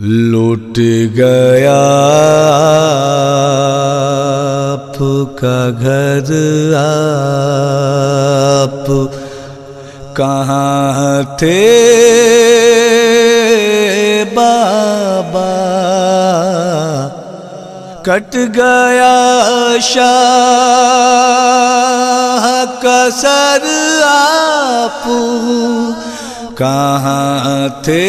لوٹ گیا آپ کا گھر، آپ کہاں تھے بابا؟ کٹ گیا شاہ کا سر، آپ کہاں تھے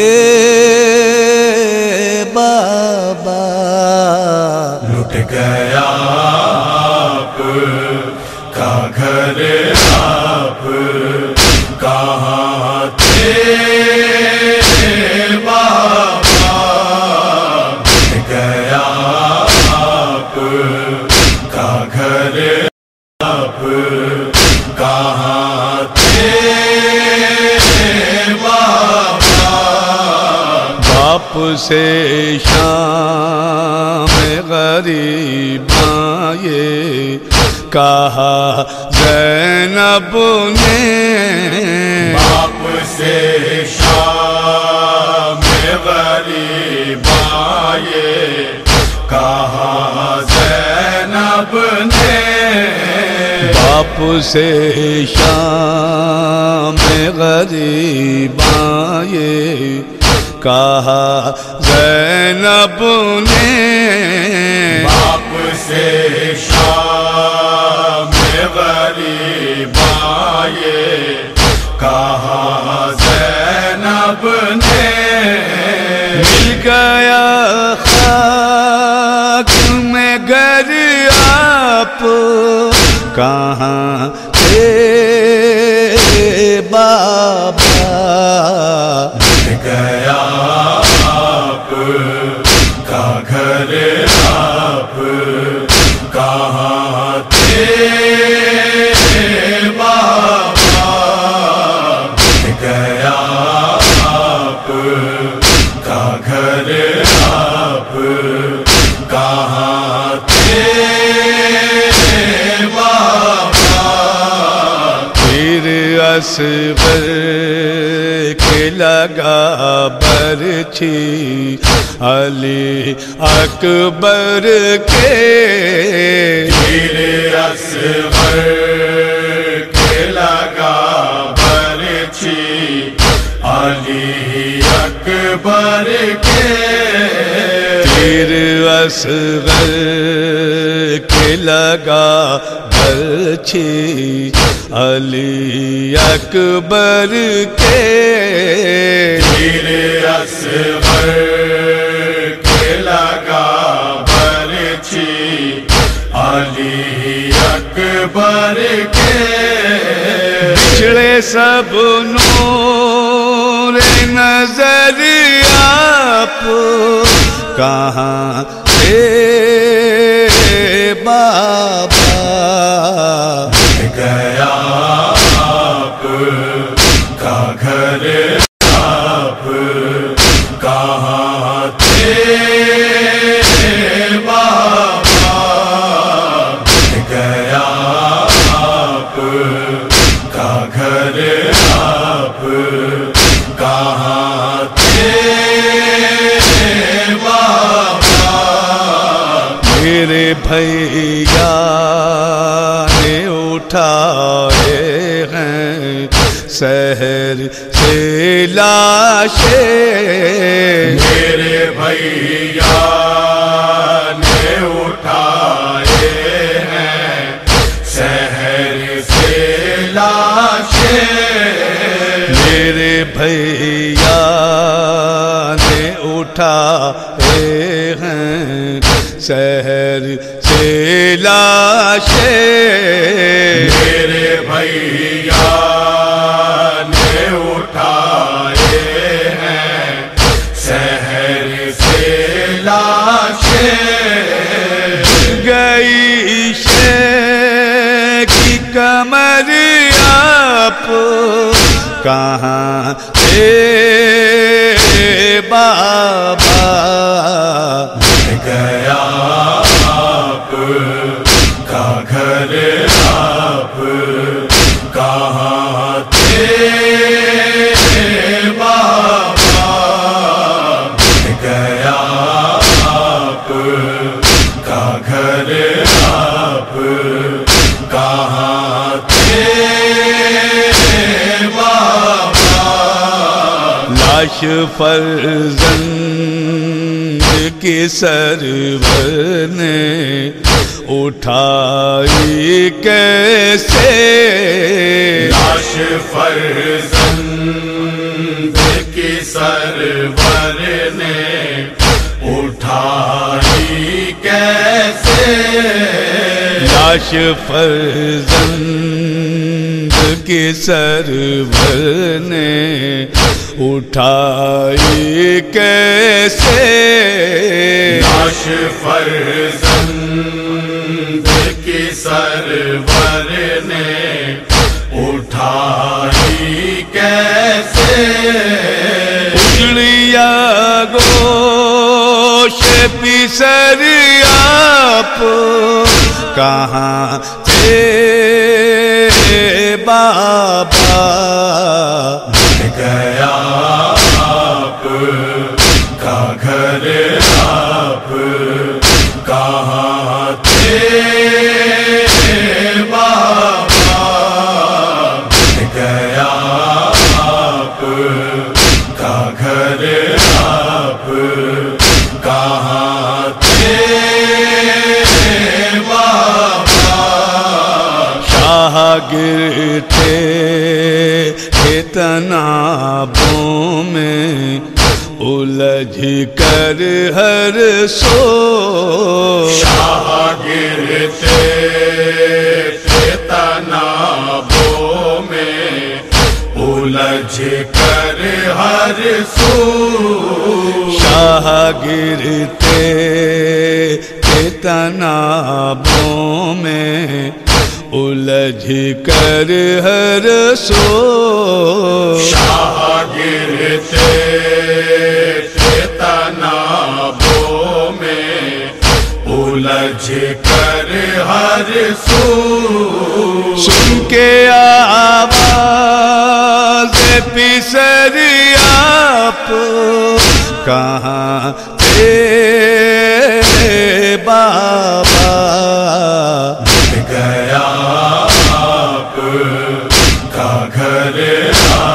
بابا؟ لٹ گیا آپ کا گھر، آپ کہاں تھے بابا؟ لٹ گیا آپ کا گھر، آپ کہاں تھے بابا؟ باپ سے شام غریب آئے، کہا زینب نے۔ باپ سے شام غریب آئے، کہا زینب نے۔ باپ سے شام غریب آئے، کہا زینب نے۔ باپ سے شام غریب آئے، کہا زینب نے۔ مل گیا خاک میں گھر، آپ کہاں تھے بابا؟ مل گیا آپ کا گھر، آپ کہاں تھے بابا؟ مل گیا آپ کا گھر، آپ کہاں تھے بابا؟ پھر اصغر کے لگا برچھی، علی اکبر کے۔ پھر اصغر کے لگا برچھی، علی اکبر کے۔ پھر اصغر کے لگا برچھی، علی اکبر کے۔ پھر اصغر کے لگا برچھی، علی اکبر کے۔ بچھڑے سب نور نظر، آپ کہاں تھے بابا؟ مل گیا آپ کا گھر، آپ کہاں تھے بابا؟ مل گیا آپ کا گھر، آپ کہاں تھے بابا؟ میرے بھیا نے اٹھائے ہیں شہر سے لاشیں، میرے بھیا نے اٹھائے ہیں شہر سے لاشیں۔ میرے بھیا نے اٹھائے ہیں شہر سے لاشیں، میرے بھیا نے اٹھائے ہیں شہر سے لاشیں۔ گئی شیخ کی کمر، آپ کہاں تھے بابا؟ مل گیا آپ کا گھر، آپ کہاں تھے بابا؟ گیا لاش فرزند کی سرور نے اٹھائی کیسے لاش فرزند کی سرور نے اٹھائی کیسے لاش فرزند کی سرور نے اٹھائی کیسے لاش فرزند کی سرور نے اٹھائی کیسے اجڑیا گوش پیسر آپ کہاں تھے بابا گیا آپ کا گھر آپ کہاں تھے بابا گیا آپ کا گھر آپ کہاں تھے بابا شاہگر تھے تنابوں میں الجھ کر ہر سو شاہگر تھے تنابوں میں الجھ کر ہر سو شاہگر تھے تنابوں میں الجھ کر ہر سو شاہگر تھے تنابوں میں الجھ کر ہر سو سن کے آواز پیسر آپ کہاں تھے بابا گیا آپ کا گھر